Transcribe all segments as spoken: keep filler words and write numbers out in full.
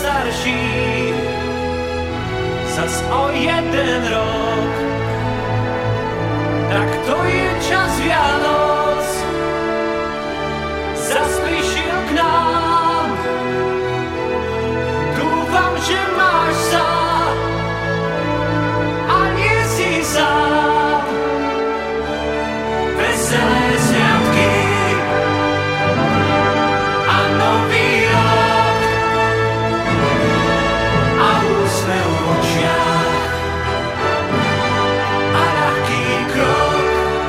starší, zas o jeden rok. Tak to je čas Vianoc, zas prišiel k nám. Dúfam, že máš sa a nie si sám. Veselé sviatky a nový rok a úsmev v očiach a ľahký krok.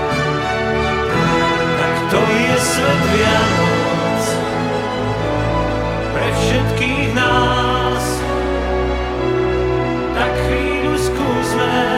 Tak to je svet Vianoc pre všetkých nás. Tak chvíľu skúsme